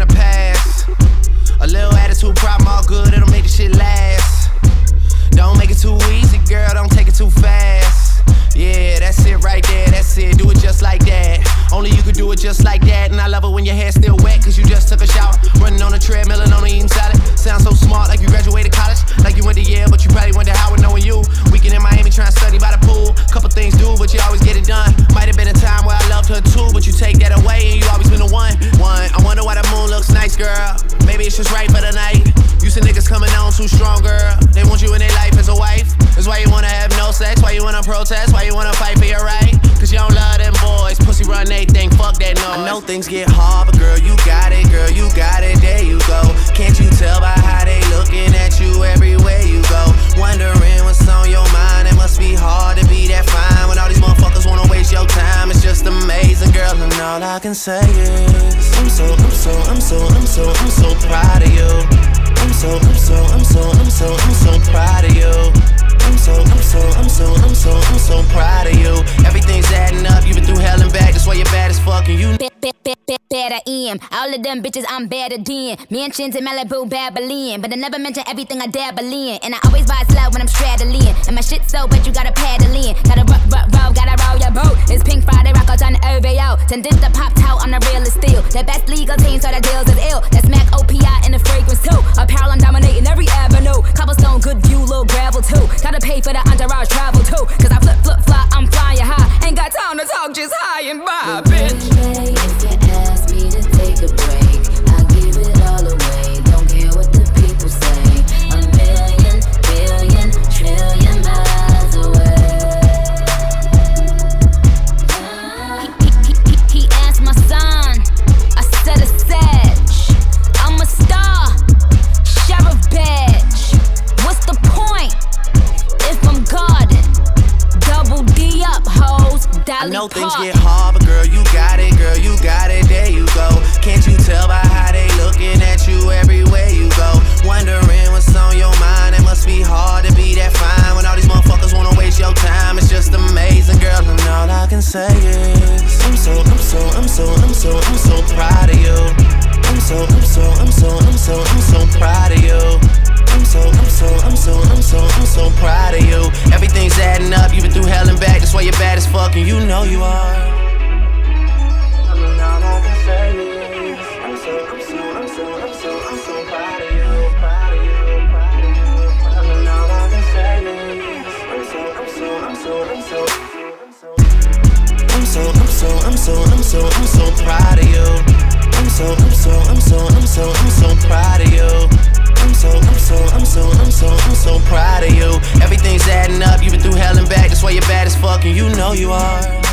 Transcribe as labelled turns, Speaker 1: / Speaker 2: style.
Speaker 1: a pass. A little attitude problem, all good, it'll make the shit last. Don't make it too easy, girl, don't take it too fast. Yeah, that's it right there, that's it, do it just like that. Only you could do it just like that. And I love it when your hair's still wet, cause you just took a shower. Running on a treadmill and only eating salad. Sound so smart, like you graduated college. Like you went to Yale, but you probably went to Howard knowing you. Weekend in Miami trying to study by the pool. Couple things do, but you always get it done. Might have been a time where I loved her too, but you take that away and you always been the one. I wonder why the moon looks nice, girl. Maybe it's just right for the night. Used to niggas coming on too strong, girl. They want you in their life as a wife. That's why you wanna have no sex, why you wanna protest, why you wanna fight for your right. Cause you don't love them boys, pussy run they think, fuck that noise. I know things get hard, but girl, you got it, there you go. Can't you tell by how they looking at you everywhere you go? Wondering what's on your mind, it must be hard to be that fine when all these motherfuckers wanna waste your time. It's just amazing, girl, and all I can say is I'm so proud of you. I'm so proud of you. I'm so proud of you. Everything's adding up, you've been through hell and back, that's why you're bad as fuck and you
Speaker 2: better in. All of them bitches I'm better than. Mansions in Malibu, Babylon, but I never mention everything I dabble in. And I always buy slow when I'm straddling. And my shit so but you gotta paddle in. Gotta roll, gotta roll your boat. It's Pink Friday, rock out on the OVO. Send this the pop out, I'm the realest still. The best legal team, so the deals is ill. That's Mac OPI in the fragrance too. Apparel, I'm dominating every avenue. Cobblestone, good view, little gravel too. Gotta pay for the entourage travel too. Cause I flip, fly, I'm flying high. Ain't got time to talk, just high and by, bitch.
Speaker 3: If you ask me to take a break, I give it all away. Don't care what the people say. A million, billion, trillion miles away.
Speaker 2: He asked my son, I said a sedge. I'm a star, sheriff badge. What's the point if I'm guarded? Double D up, hoes.
Speaker 1: I know things get hard, but girl, you got it, there you go. Can't you tell by how they looking at you everywhere you go? Wondering what's on your mind, it must be hard to be that fine when all these motherfuckers wanna waste your time. It's just amazing, girl, and all I can say is I'm so proud of you. I'm so proud of you. I'm so proud of you. Everything's adding up, you've been through hell and back, that's why you're bad as fuck and you know you are. I'm so proud of you, And all I can say is I'm so proud of you. I'm so proud of you. I'm so proud of you. Everything's adding up, you've been through hell and back, that's why you're bad as fuck and you know you are.